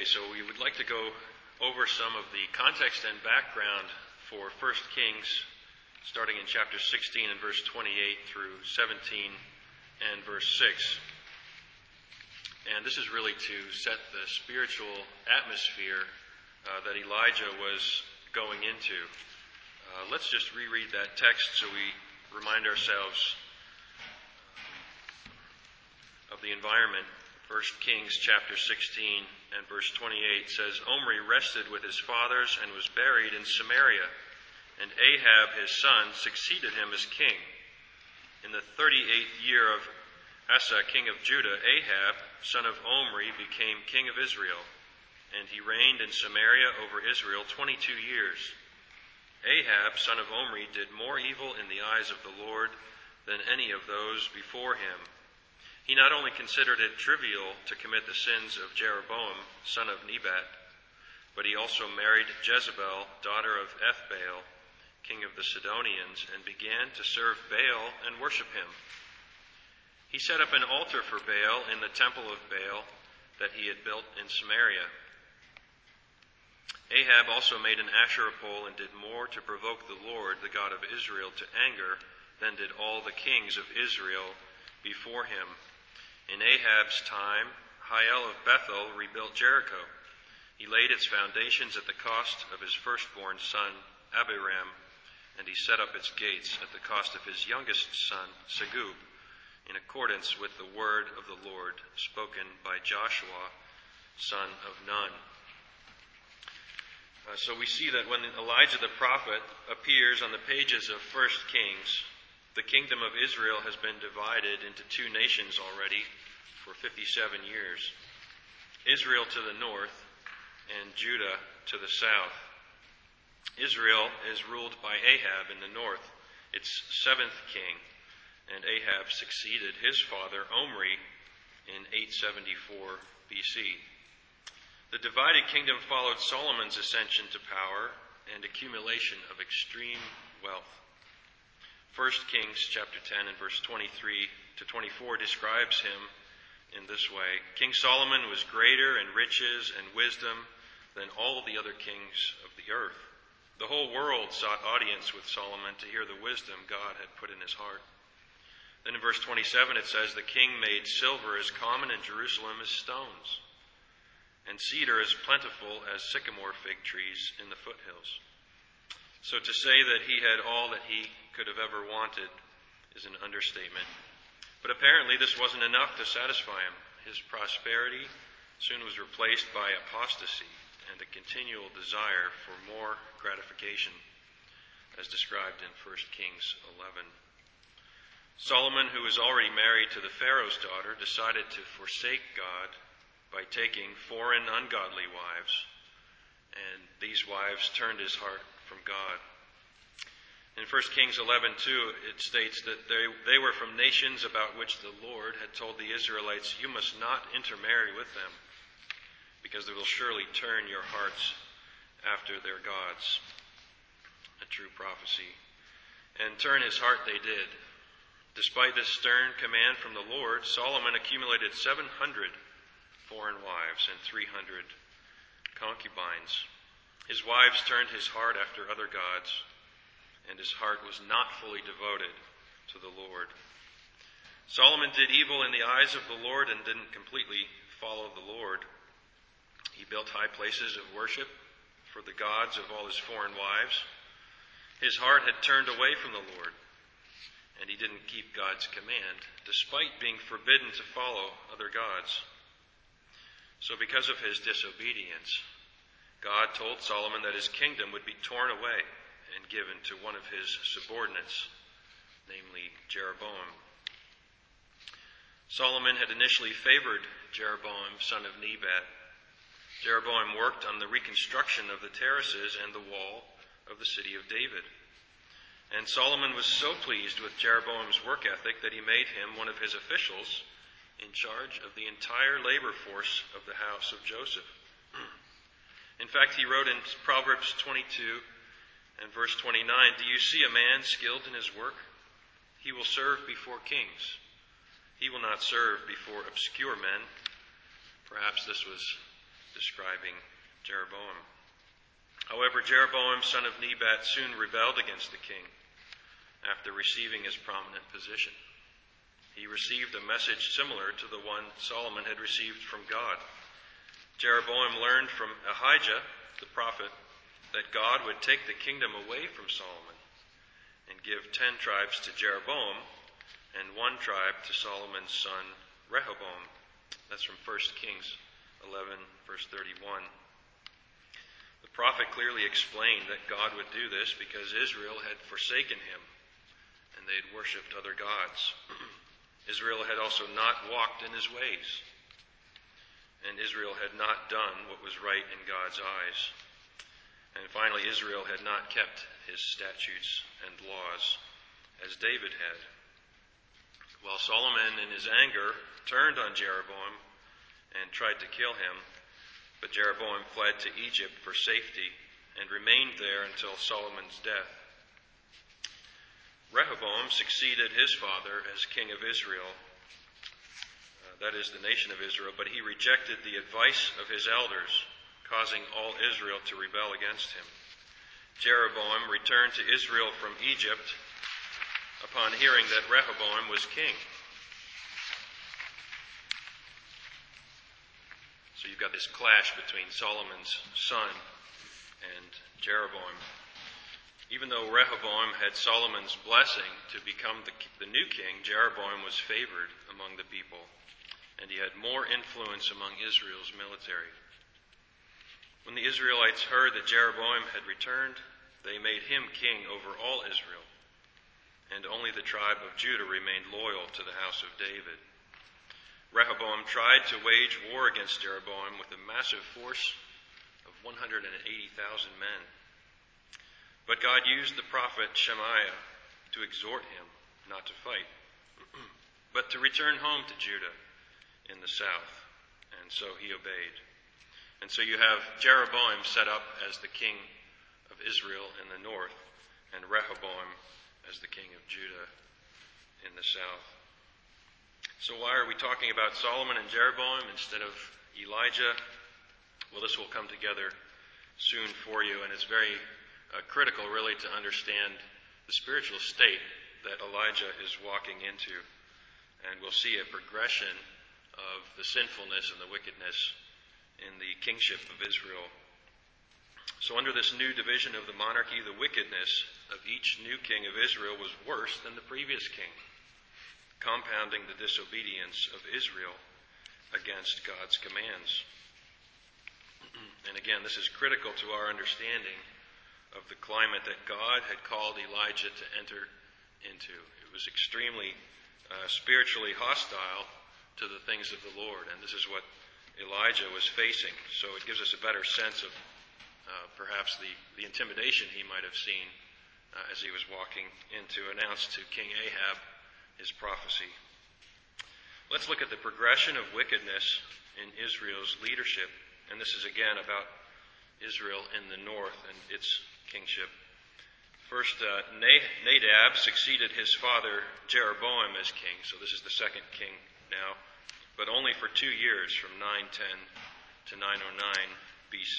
Okay, so we would like to go over some of the context and background for 1 Kings, starting in chapter 16 and verse 28 through 17 and verse 6. And this is really to set the spiritual atmosphere that Elijah was going into. Let's just reread that text so we remind ourselves of the environment. 1 Kings chapter 16 and verse 28 says, Omri rested with his fathers and was buried in Samaria, and Ahab his son succeeded him as king. In the 38th year of Asa, king of Judah, Ahab, son of Omri, became king of Israel, and he reigned in Samaria over Israel 22 years. Ahab, son of Omri, did more evil in the eyes of the Lord than any of those before him. He not only considered it trivial to commit the sins of Jeroboam, son of Nebat, but he also married Jezebel, daughter of Ethbaal, king of the Sidonians, and began to serve Baal and worship him. He set up an altar for Baal in the temple of Baal that he had built in Samaria. Ahab also made an Asherah pole and did more to provoke the Lord, the God of Israel, to anger than did all the kings of Israel before him. In Ahab's time, Hiel of Bethel rebuilt Jericho. He laid its foundations at the cost of his firstborn son, Abiram, and he set up its gates at the cost of his youngest son, Segub, in accordance with the word of the Lord spoken by Joshua, son of Nun. So we see that when Elijah the prophet appears on the pages of 1 Kings, the kingdom of Israel has been divided into two nations already for 57 years. Israel to the north and Judah to the south. Israel is ruled by Ahab in the north, its seventh king, and Ahab succeeded his father Omri in 874 BC. The divided kingdom followed Solomon's ascension to power and accumulation of extreme wealth. 1 Kings chapter 10 and verse 23 to 24 describes him in this way. King Solomon was greater in riches and wisdom than all the other kings of the earth. The whole world sought audience with Solomon to hear the wisdom God had put in his heart. Then in verse 27 it says, the king made silver as common in Jerusalem as stones, and cedar as plentiful as sycamore fig trees in the foothills. So to say that he had all that he could have ever wanted is an understatement. But apparently this wasn't enough to satisfy him. His prosperity soon was replaced by apostasy and a continual desire for more gratification, as described in 1 Kings 11. Solomon, who was already married to the Pharaoh's daughter, decided to forsake God by taking foreign ungodly wives, and these wives turned his heart from God. In 1 Kings 11:2, it states that they were from nations about which the Lord had told the Israelites, you must not intermarry with them, because they will surely turn your hearts after their gods. A true prophecy. And turn his heart they did. Despite this stern command from the Lord, Solomon accumulated 700 foreign wives and 300 concubines. His wives turned his heart after other gods, and his heart was not fully devoted to the Lord. Solomon did evil in the eyes of the Lord and didn't completely follow the Lord. He built high places of worship for the gods of all his foreign wives. His heart had turned away from the Lord, and he didn't keep God's command, despite being forbidden to follow other gods. So because of his disobedience, God told Solomon that his kingdom would be torn away and given to one of his subordinates, namely Jeroboam. Solomon had initially favored Jeroboam, son of Nebat. Jeroboam worked on the reconstruction of the terraces and the wall of the city of David. And Solomon was so pleased with Jeroboam's work ethic that he made him one of his officials in charge of the entire labor force of the house of Joseph. In fact, he wrote in Proverbs 22 and verse 29, do you see a man skilled in his work? He will serve before kings. He will not serve before obscure men. Perhaps this was describing Jeroboam. However, Jeroboam, son of Nebat, soon rebelled against the king after receiving his prominent position. He received a message similar to the one Solomon had received from God. Jeroboam learned from Ahijah, the prophet, that God would take the kingdom away from Solomon and give 10 tribes to Jeroboam and 1 tribe to Solomon's son Rehoboam. That's from 1 Kings 11, verse 31. The prophet clearly explained that God would do this because Israel had forsaken him and they had worshipped other gods. Israel had also not walked in his ways, and Israel had not done what was right in God's eyes. And finally, Israel had not kept his statutes and laws as David had. While Solomon, in his anger, turned on Jeroboam and tried to kill him, but Jeroboam fled to Egypt for safety and remained there until Solomon's death. Rehoboam succeeded his father as king of Israel, that is, the nation of Israel, but he rejected the advice of his elders, causing all Israel to rebel against him. Jeroboam returned to Israel from Egypt upon hearing that Rehoboam was king. So you've got this clash between Solomon's son and Jeroboam. Even though Rehoboam had Solomon's blessing to become the new king, Jeroboam was favored among the people, and he had more influence among Israel's military. When the Israelites heard that Jeroboam had returned, they made him king over all Israel, and only the tribe of Judah remained loyal to the house of David. Rehoboam tried to wage war against Jeroboam with a massive force of 180,000 men. But God used the prophet Shemaiah to exhort him not to fight, but to return home to Judah in the south. And so he obeyed. And so you have Jeroboam set up as the king of Israel in the north, and Rehoboam as the king of Judah in the south. So why are we talking about Solomon and Jeroboam instead of Elijah? Well, this will come together soon for you, and it's very critical, really, to understand the spiritual state that Elijah is walking into. And we'll see a progression of the sinfulness and the wickedness in the kingship of Israel. So under this new division of the monarchy, the wickedness of each new king of Israel was worse than the previous king, compounding the disobedience of Israel against God's commands. And again, this is critical to our understanding of the climate that God had called Elijah to enter into. It was extremely spiritually hostile to the things of the Lord, and this is what Elijah was facing. So it gives us a better sense of perhaps the intimidation he might have seen as he was walking in to announce to King Ahab his prophecy. Let's look at the progression of wickedness in Israel's leadership. And this is again about Israel in the north and its kingship. First, Nadab succeeded his father Jeroboam as king. So this is the second king now, but only for 2 years, from 910 to 909 BC.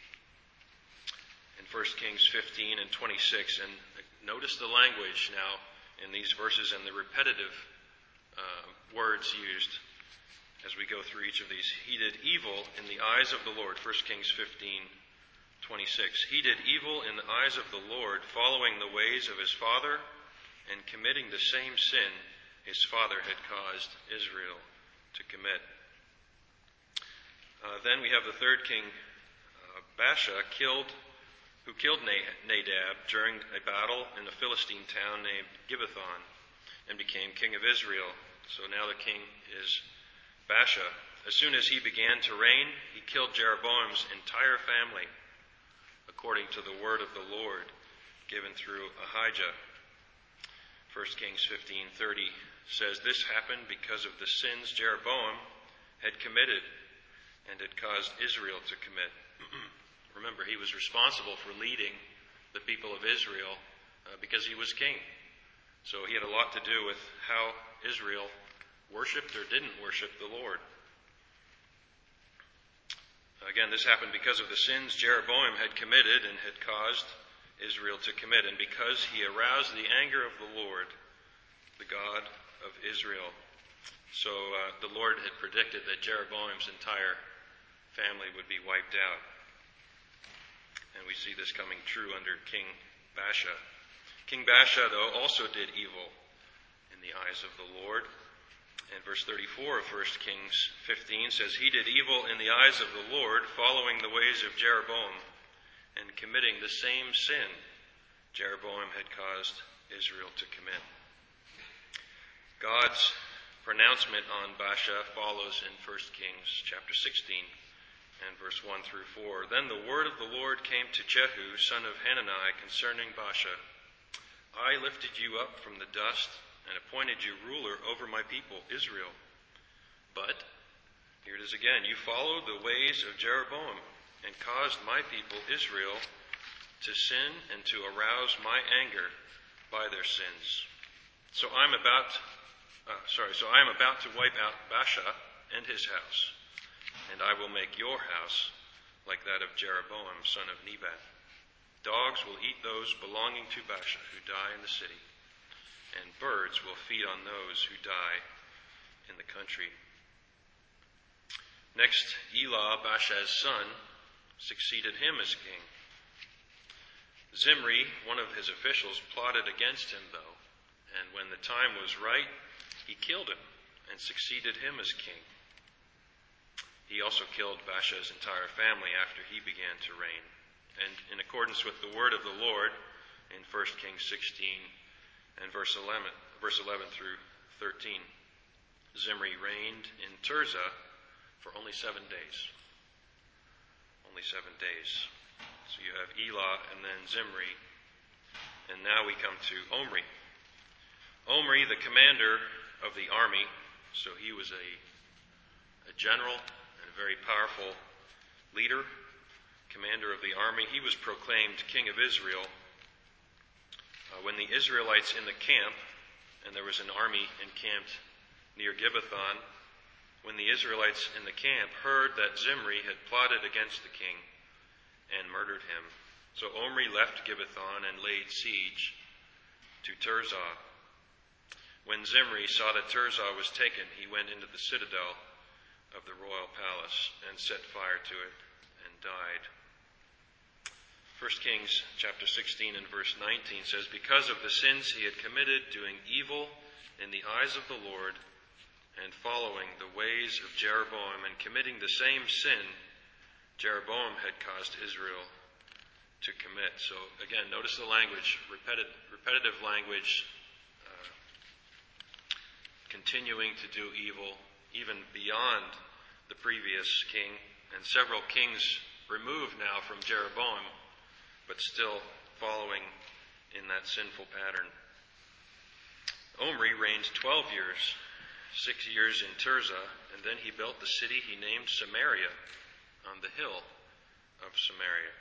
In 1 Kings 15 and 26, and notice the language now in these verses and the repetitive words used as we go through each of these. He did evil in the eyes of the Lord. 1 Kings 15:26. He did evil in the eyes of the Lord, following the ways of his father and committing the same sin his father had caused Israel to commit. Then we have the third king, Baasha, who killed Nadab during a battle in a Philistine town named Gibbethon and became king of Israel. So now the king is Baasha. As soon as he began to reign, he killed Jeroboam's entire family, according to the word of the Lord given through Ahijah. 1 Kings 15:30 says, "This happened because of the sins Jeroboam had committed and had caused Israel to commit." Remember, he was responsible for leading the people of Israel because he was king. So he had a lot to do with how Israel worshipped or didn't worship the Lord. Again, this happened because of the sins Jeroboam had committed and had caused Israel to commit, and because he aroused the anger of the Lord, the God of Israel. So the Lord had predicted that Jeroboam's entire family would be wiped out. And we see this coming true under King Baasha. King Baasha, though, also did evil in the eyes of the Lord. And verse 34 of 1 Kings 15 says, "He did evil in the eyes of the Lord, following the ways of Jeroboam, and committing the same sin Jeroboam had caused Israel to commit." God's pronouncement on Baasha follows in 1 Kings chapter 16 and verse 1 through 4. "Then the word of the Lord came to Jehu, son of Hanani, concerning Baasha. I lifted you up from the dust and appointed you ruler over my people, Israel. But," here it is again, "you followed the ways of Jeroboam and caused my people, Israel, to sin and to arouse my anger by their sins. So I am about to wipe out Baasha and his house, and I will make your house like that of Jeroboam, son of Nebat. Dogs will eat those belonging to Baasha who die in the city, and birds will feed on those who die in the country." Next, Elah, Baasha's son, succeeded him as king. Zimri, one of his officials, plotted against him, though, and when the time was right, he killed him and succeeded him as king. He also killed Baasha's entire family after he began to reign. And in accordance with the word of the Lord in 1 Kings 16 and verse 11 through 13, Zimri reigned in Tirzah for only 7 days. Only 7 days. So you have Elah and then Zimri. And now we come to Omri. Omri, the commander of the army, so he was a general and a very powerful leader, commander of the army. He was proclaimed king of Israel when the Israelites in the camp, and there was an army encamped near Gibbethon, when the Israelites in the camp heard that Zimri had plotted against the king and murdered him. So Omri left Gibbethon and laid siege to Tirzah. When Zimri saw that Tirzah was taken, he went into the citadel of the royal palace and set fire to it and died. 1 Kings chapter 16 and verse 19 says, "Because of the sins he had committed, doing evil in the eyes of the Lord, and following the ways of Jeroboam, and committing the same sin Jeroboam had caused Israel to commit." So again, notice the language, repetitive language, continuing to do evil, even beyond the previous king, and several kings removed now from Jeroboam, but still following in that sinful pattern. Omri reigned 12 years, 6 years in Tirzah, and then he built the city he named Samaria on the hill of Samaria.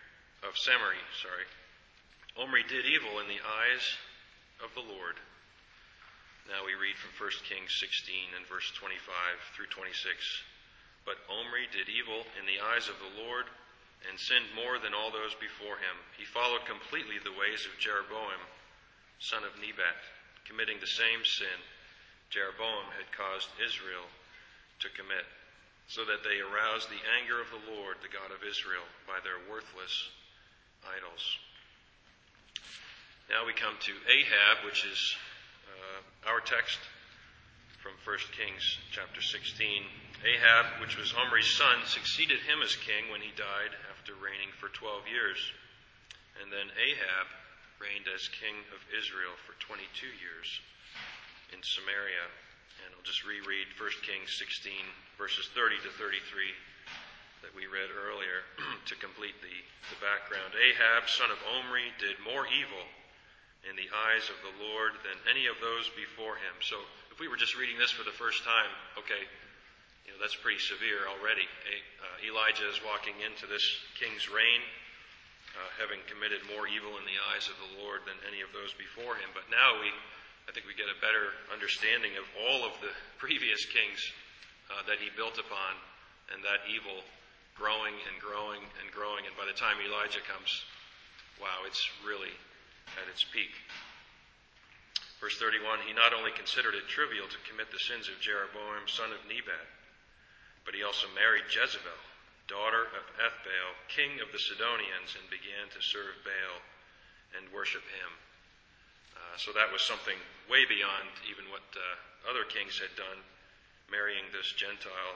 Omri did evil in the eyes of the Lord. Now we read from 1 Kings 16 and verse 25 through 26. "But Omri did evil in the eyes of the Lord and sinned more than all those before him. He followed completely the ways of Jeroboam, son of Nebat, committing the same sin Jeroboam had caused Israel to commit, so that they aroused the anger of the Lord, the God of Israel, by their worthless idols." Now we come to Ahab, which is our text from 1 Kings chapter 16. Ahab, which was Omri's son, succeeded him as king when he died after reigning for 12 years. And then Ahab reigned as king of Israel for 22 years in Samaria. And I'll just reread 1 Kings 16, verses 30 to 33 that we read earlier to complete the background. "Ahab, son of Omri, did more evil in the eyes of the Lord than any of those before him." So if we were just reading this for the first time, okay, that's pretty severe already. Elijah is walking into this king's reign, having committed more evil in the eyes of the Lord than any of those before him. But now I think we get a better understanding of all of the previous kings that he built upon, and that evil growing and growing and growing, and by the time Elijah comes, wow, it's really at its peak. Verse 31, he not only considered it trivial to commit the sins of Jeroboam, son of Nebat, but he also married Jezebel, daughter of Ethbaal, king of the Sidonians, and began to serve Baal and worship him. So that was something way beyond even what other kings had done, marrying this Gentile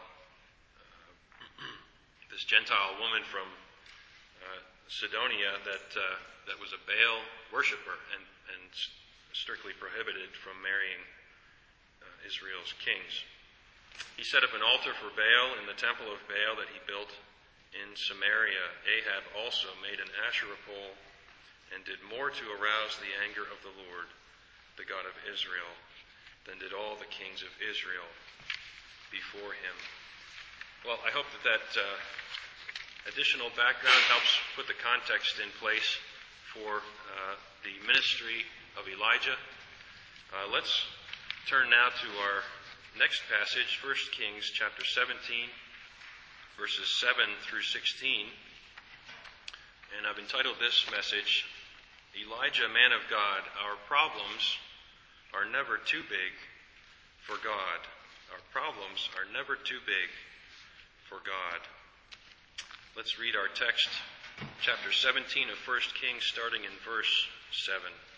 woman from Sidonia that was a Baal worshiper and strictly prohibited from marrying Israel's kings. He set up an altar for Baal in the temple of Baal that he built in Samaria. Ahab also made an Asherah pole and did more to arouse the anger of the Lord, the God of Israel, than did all the kings of Israel before him. Well, I hope that additional background helps put the context in place for the ministry of Elijah. Let's turn now to our next passage, 1 Kings chapter 17, verses 7 through 16. And I've entitled this message, Elijah, Man of God. Our problems are never too big for God. Our problems are never too big for God. Let's read our text, chapter 17 of 1 Kings, starting in verse 7.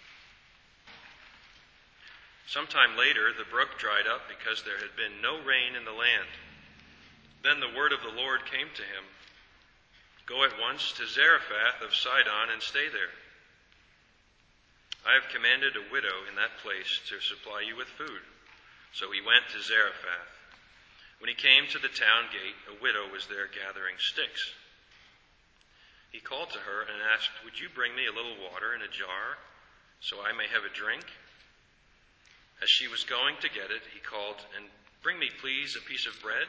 Sometime later, the brook dried up because there had been no rain in the land. Then the word of the Lord came to him, Go at once to Zarephath of Sidon and stay there. I have commanded a widow in that place to supply you with food. So he went to Zarephath. When he came to the town gate, a widow was there gathering sticks. He called to her and asked, Would you bring me a little water in a jar so I may have a drink? As she was going to get it, he called, And bring me, please, a piece of bread.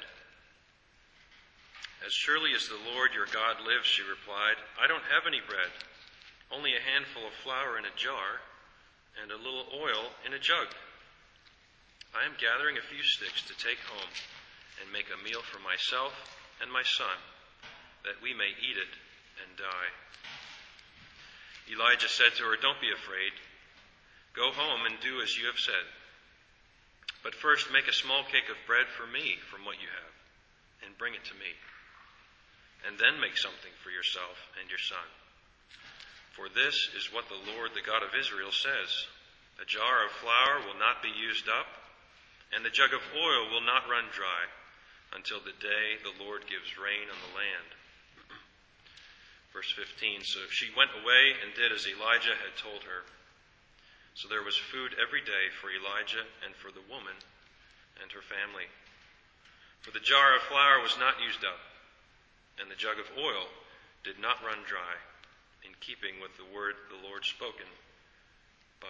As surely as the Lord your God lives, she replied, I don't have any bread, only a handful of flour in a jar and a little oil in a jug. I am gathering a few sticks to take home and make a meal for myself and my son, that we may eat it and die. Elijah said to her, Don't be afraid. Go home and do as you have said. But first make a small cake of bread for me from what you have, and bring it to me. And then make something for yourself and your son. For this is what the Lord, the God of Israel, says. A jar of flour will not be used up, and the jug of oil will not run dry, until the day the Lord gives rain on the land. Verse 15, So she went away and did as Elijah had told her. So there was food every day for Elijah and for the woman and her family. For the jar of flour was not used up, and the jug of oil did not run dry, in keeping with the word of the Lord spoken by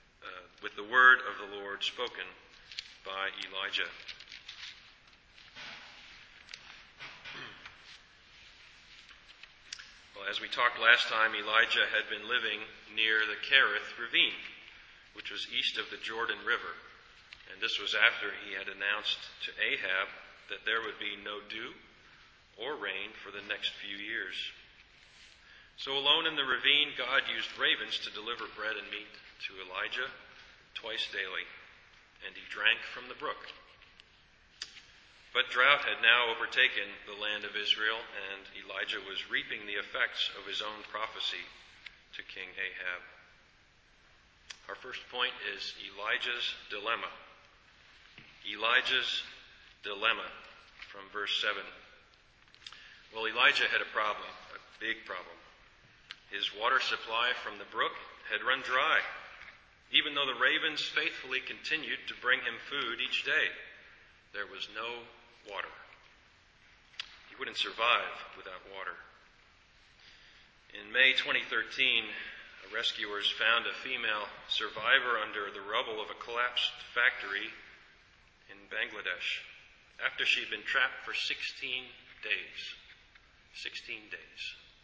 Elijah. Well, as we talked last time, Elijah had been living near the Kerith ravine, which was east of the Jordan River. And this was after he had announced to Ahab that there would be no dew or rain for the next few years. So alone in the ravine, God used ravens to deliver bread and meat to Elijah twice daily, and he drank from the brook. But drought had now overtaken the land of Israel, and Elijah was reaping the effects of his own prophecy to King Ahab. Our first point is Elijah's dilemma. Elijah's dilemma from verse 7. Well, Elijah had a problem, a big problem. His water supply from the brook had run dry, even though the ravens faithfully continued to bring him food each day. There was no water. He wouldn't survive without water. In May 2013, rescuers found a female survivor under the rubble of a collapsed factory in Bangladesh after she'd been trapped for 16 days. 16 days.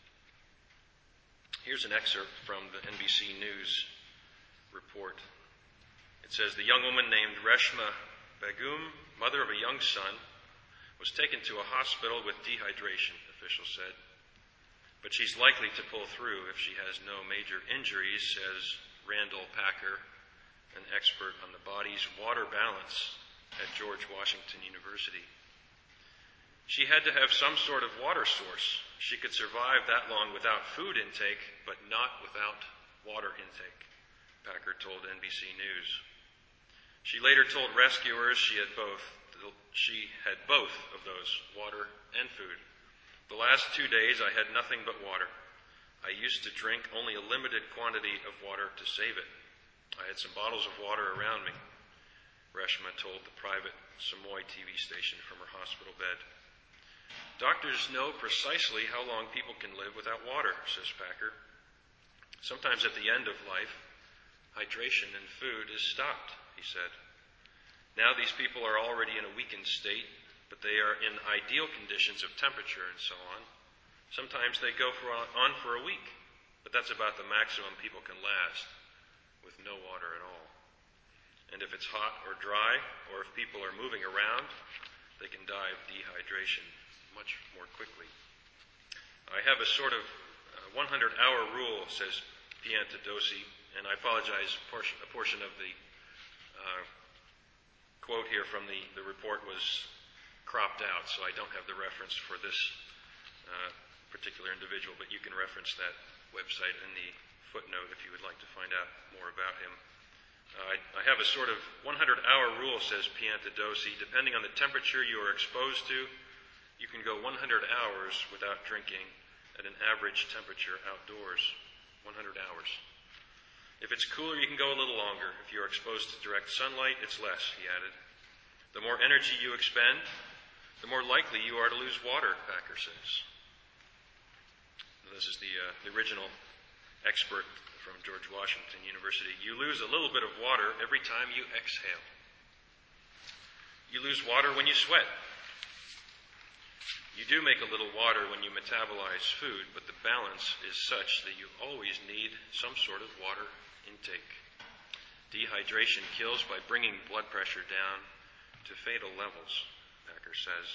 Here's an excerpt from the NBC News report. It says, the young woman named Reshma Begum, mother of a young son, was taken to a hospital with dehydration, officials said. But she's likely to pull through if she has no major injuries, says Randall Packer, an expert on the body's water balance at George Washington University. She had to have some sort of water source. She could survive that long without food intake, but not without water intake, Packer told NBC News. She later told rescuers she had both of those, water and food. The last 2 days I had nothing but water. I used to drink only a limited quantity of water to save it. I had some bottles of water around me, Reshma told the private Samoy TV station from her hospital bed. Doctors know precisely how long people can live without water, says Packer. Sometimes at the end of life, hydration and food is stopped, he said. Now these people are already in a weakened state, but they are in ideal conditions of temperature and so on. Sometimes they go on for a week, but that's about the maximum people can last with no water at all. And if it's hot or dry, or if people are moving around, they can die of dehydration much more quickly. I have a sort of 100-hour rule, says Piantadosi, and I apologize, a portion of the quote here from the report was cropped out, so I don't have the reference for this particular individual, but you can reference that website in the footnote if you would like to find out more about him. I have a sort of 100-hour rule, says Piantadosi. Depending on the temperature you are exposed to, you can go 100 hours without drinking at an average temperature outdoors. 100 hours. If it's cooler, you can go a little longer. If you're exposed to direct sunlight, it's less, he added. The more energy you expend, the more likely you are to lose water, Packer says. This is the original expert from George Washington University. You lose a little bit of water every time you exhale. You lose water when you sweat. You do make a little water when you metabolize food, but the balance is such that you always need some sort of water intake. Dehydration kills by bringing blood pressure down to fatal levels, Packer says.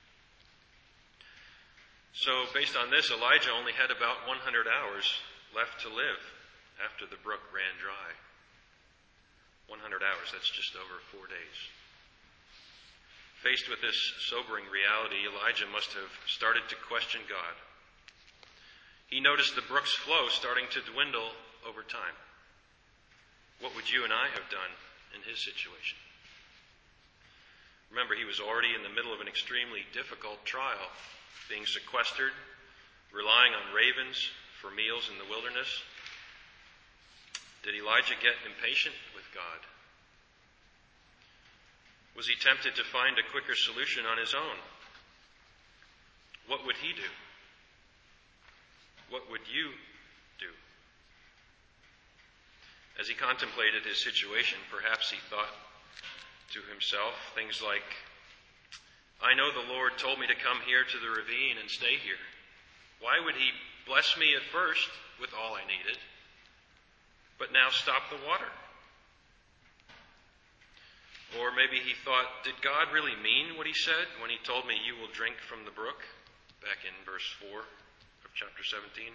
So, based on this, Elijah only had about 100 hours left to live after the brook ran dry. 100 hours, that's just over 4 days. Faced with this sobering reality, Elijah must have started to question God. He noticed the brook's flow starting to dwindle over time. What would you and I have done in his situation? Remember, he was already in the middle of an extremely difficult trial, being sequestered, relying on ravens for meals in the wilderness. Did Elijah get impatient with God? Was he tempted to find a quicker solution on his own? What would he do? What would you do? As he contemplated his situation, perhaps he thought to himself things like, I know the Lord told me to come here to the ravine and stay here. Why would he bless me at first with all I needed, but now stop the water? Or maybe he thought, did God really mean what he said when he told me you will drink from the brook, back in verse 4 of chapter 17?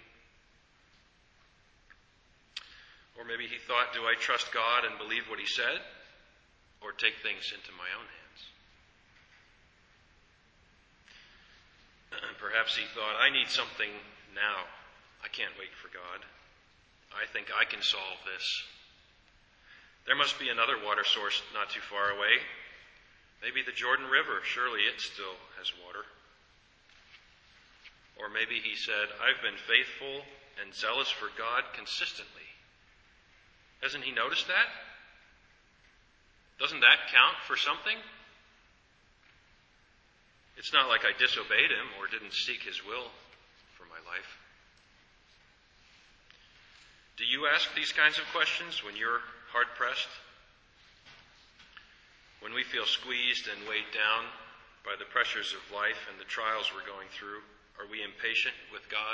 Or maybe he thought, do I trust God and believe what he said, or take things into my own hands? Perhaps he thought, I need something now. I can't wait for God. I think I can solve this. There must be another water source not too far away. Maybe the Jordan River. Surely it still has water. Or maybe he said, I've been faithful and zealous for God consistently. Hasn't he noticed that? Doesn't that count for something? It's not like I disobeyed him or didn't seek his will for my life. Do you ask these kinds of questions when you're hard-pressed? When we feel squeezed and weighed down by the pressures of life and the trials we're going through, are we impatient with God?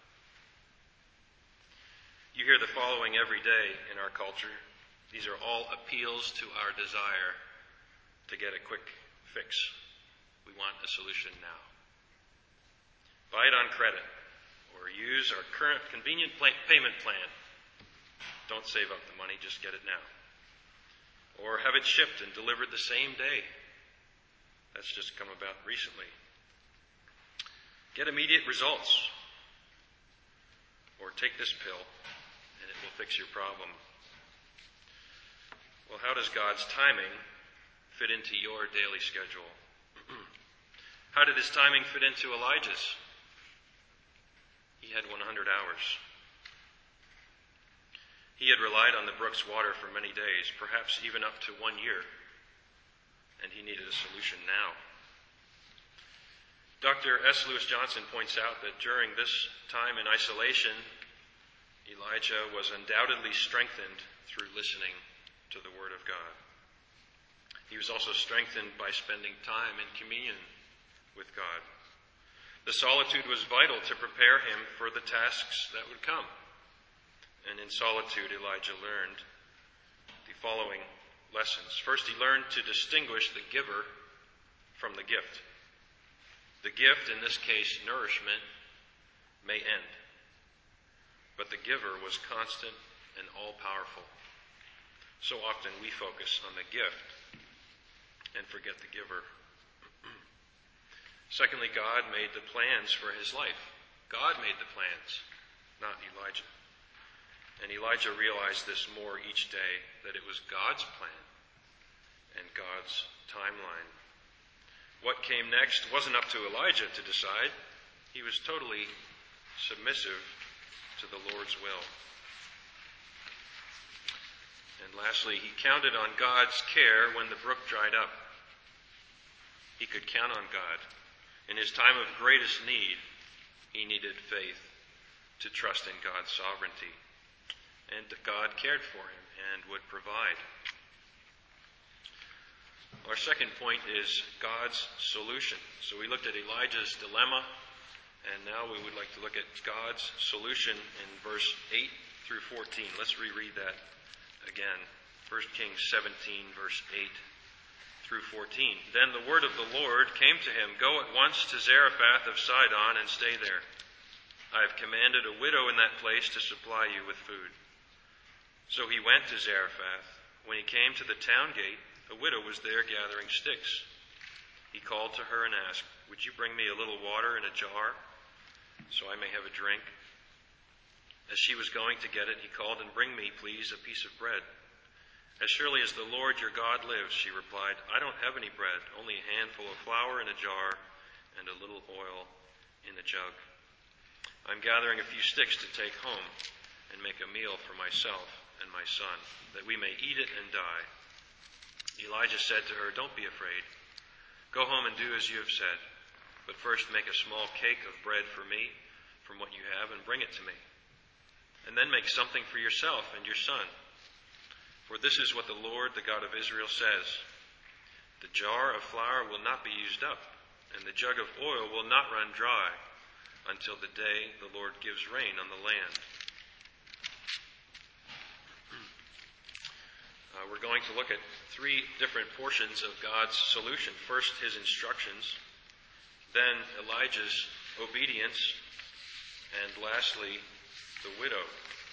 You hear the following every day in our culture. These are all appeals to our desire to get a quick fix. We want a solution now. Buy it on credit, or use our current convenient payment plan. Don't save up the money, just get it now. Or have it shipped and delivered the same day. That's just come about recently. Get immediate results. Or take this pill, and it will fix your problem. Well, how does God's timing fit into your daily schedule? How did his timing fit into Elijah's? He had 100 hours. He had relied on the brook's water for many days, perhaps even up to 1 year, and he needed a solution now. Dr. S. Lewis Johnson points out that during this time in isolation, Elijah was undoubtedly strengthened through listening to the Word of God. He was also strengthened by spending time in communion with God. The solitude was vital to prepare him for the tasks that would come. And in solitude, Elijah learned the following lessons. First, he learned to distinguish the giver from the gift. The gift, in this case, nourishment, may end. But the giver was constant and all-powerful. So often we focus on the gift and forget the giver. Secondly, God made the plans for his life. God made the plans, not Elijah. And Elijah realized this more each day, that it was God's plan and God's timeline. What came next wasn't up to Elijah to decide. He was totally submissive to the Lord's will. And lastly, he counted on God's care when the brook dried up. He could count on God. In his time of greatest need, he needed faith to trust in God's sovereignty. And God cared for him and would provide. Our second point is God's solution. So we looked at Elijah's dilemma, and now we would like to look at God's solution in verse 8 through 14. Let's reread that again. 1 Kings 17, verse 8 through 14. Then the word of the Lord came to him, "Go at once to Zarephath of Sidon and stay there. I have commanded a widow in that place to supply you with food." So he went to Zarephath. When he came to the town gate, a widow was there gathering sticks. He called to her and asked, "Would you bring me a little water in a jar, so I may have a drink?" As she was going to get it, he called, "And bring me, please, a piece of bread." "As surely as the Lord your God lives," she replied, "I don't have any bread, only a handful of flour in a jar and a little oil in a jug. I'm gathering a few sticks to take home and make a meal for myself and my son, that we may eat it and die." Elijah said to her, "Don't be afraid. Go home and do as you have said. But first make a small cake of bread for me from what you have and bring it to me. And then make something for yourself and your son. For this is what the Lord, the God of Israel, says. The jar of flour will not be used up, and the jug of oil will not run dry until the day the Lord gives rain on the land." We're going to look at three different portions of God's solution. First, his instructions, then Elijah's obedience, and lastly, the widow.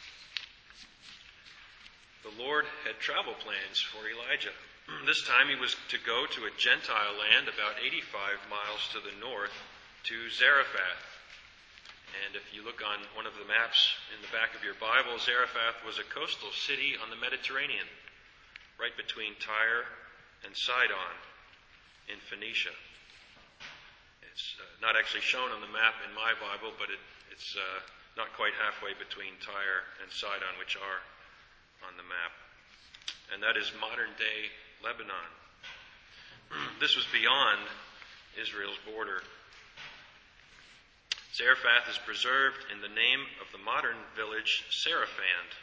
The Lord had travel plans for Elijah. This time he was to go to a Gentile land about 85 miles to the north, to Zarephath. And if you look on one of the maps in the back of your Bible, Zarephath was a coastal city on the Mediterranean, right between Tyre and Sidon in Phoenicia. It's not actually shown on the map in my Bible, but it's not quite halfway between Tyre and Sidon, which are on the map. And that is modern-day Lebanon. This was beyond Israel's border. Zarephath is preserved in the name of the modern village Seraphand.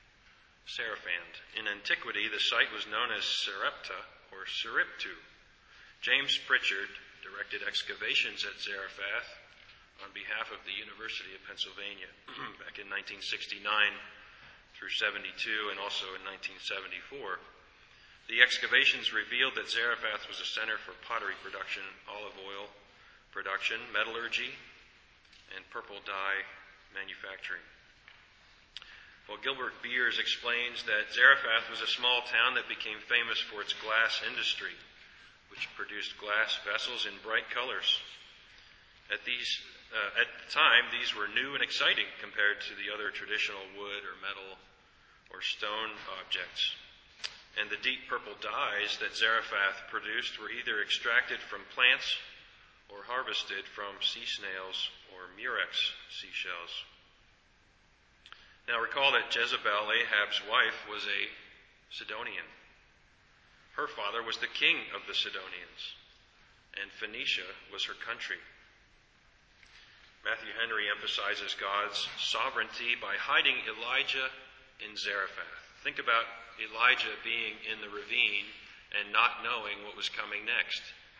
In antiquity, the site was known as Sarepta or Sariptu. James Pritchard directed excavations at Zarephath on behalf of the University of Pennsylvania back in 1969 through 72 and also in 1974. The excavations revealed that Zarephath was a center for pottery production, olive oil, production, metallurgy, and purple dye manufacturing. Well, Gilbert Beers explains that Zarephath was a small town that became famous for its glass industry, which produced glass vessels in bright colors. At the time, these were new and exciting compared to the other traditional wood or metal or stone objects. And the deep purple dyes that Zarephath produced were either extracted from plants or harvested from sea snails or murex seashells. Now recall that Jezebel, Ahab's wife, was a Sidonian. Her father was the king of the Sidonians, and Phoenicia was her country. Matthew Henry emphasizes God's sovereignty by hiding Elijah in Zarephath. Think about Elijah being in the ravine and not knowing what was coming next.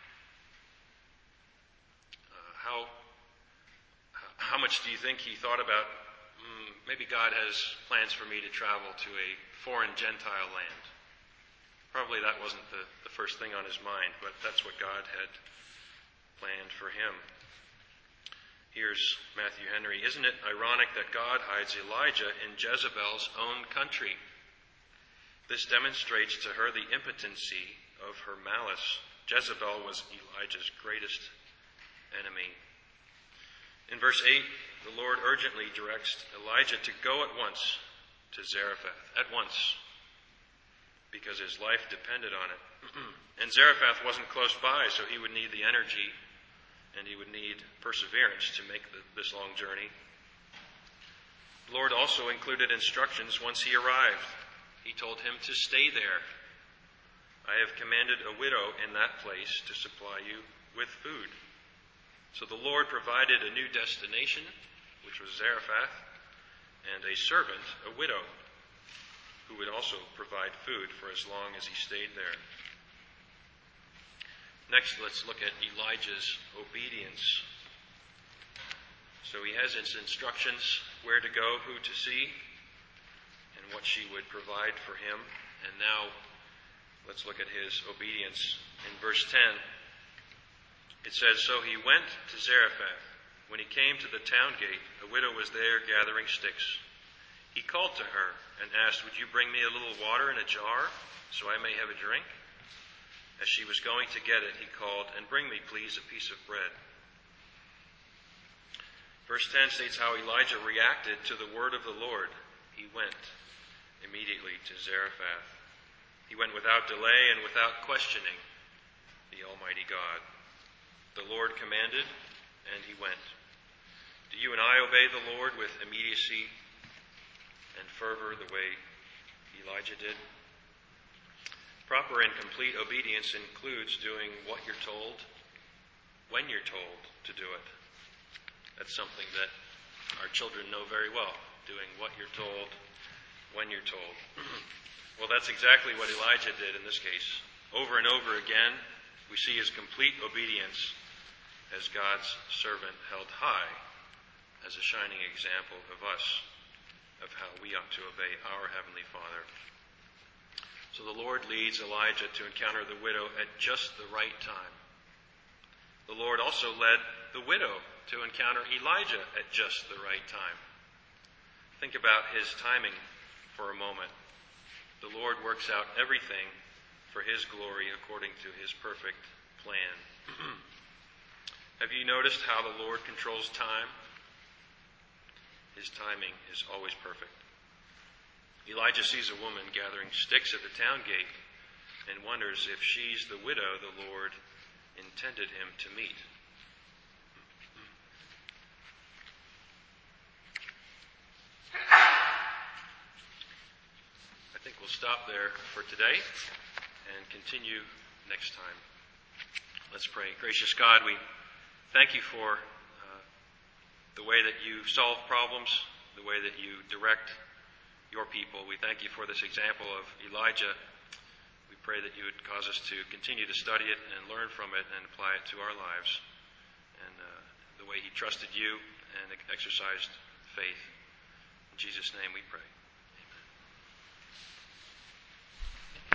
How much do you think he thought about, maybe God has plans for me to travel to a foreign Gentile land? Probably that wasn't the first thing on his mind, but that's what God had planned for him. Here's Matthew Henry. Isn't it ironic that God hides Elijah in Jezebel's own country? This demonstrates to her the impotency of her malice. Jezebel was Elijah's greatest enemy. In verse 8, the Lord urgently directs Elijah to go at once to Zarephath. At once. Because his life depended on it. And Zarephath wasn't close by, so he would need the energy and he would need perseverance to make this long journey. The Lord also included instructions once he arrived. He told him to stay there. I have commanded a widow in that place to supply you with food. So the Lord provided a new destination, which was Zarephath, and a servant, a widow, who would also provide food for as long as he stayed there. Next, let's look at Elijah's obedience. So he has his instructions where to go, who to see, and what she would provide for him. And now, let's look at his obedience. In verse 10, it says, So he went to Zarephath. When he came to the town gate, a widow was there gathering sticks. He called to her and asked, Would you bring me a little water in a jar, so I may have a drink? As she was going to get it, he called, And bring me, please, a piece of bread. Verse 10 states how Elijah reacted to the word of the Lord. He went immediately to Zarephath. He went without delay and without questioning the Almighty God. The Lord commanded, and he went. Do you and I obey the Lord with immediacy and fervor the way Elijah did? Proper and complete obedience includes doing what you're told, when you're told to do it. That's something that our children know very well, doing what you're told, when you're told. Well, that's exactly what Elijah did in this case. Over and over again, we see his complete obedience as God's servant held high as a shining example of us, of how we ought to obey our Heavenly Father. So the Lord leads Elijah to encounter the widow at just the right time. The Lord also led the widow to encounter Elijah at just the right time. Think about his timing for a moment. The Lord works out everything for his glory according to his perfect plan. Have you noticed how the Lord controls time? His timing is always perfect. Elijah sees a woman gathering sticks at the town gate and wonders if she's the widow the Lord intended him to meet. I think we'll stop there for today and continue next time. Let's pray. Gracious God, we thank you for the way that you solve problems, the way that you direct your people. We thank you for this example of Elijah. We pray that you would cause us to continue to study it and learn from it and apply it to our lives, and the way he trusted you and exercised faith. In Jesus' name we pray.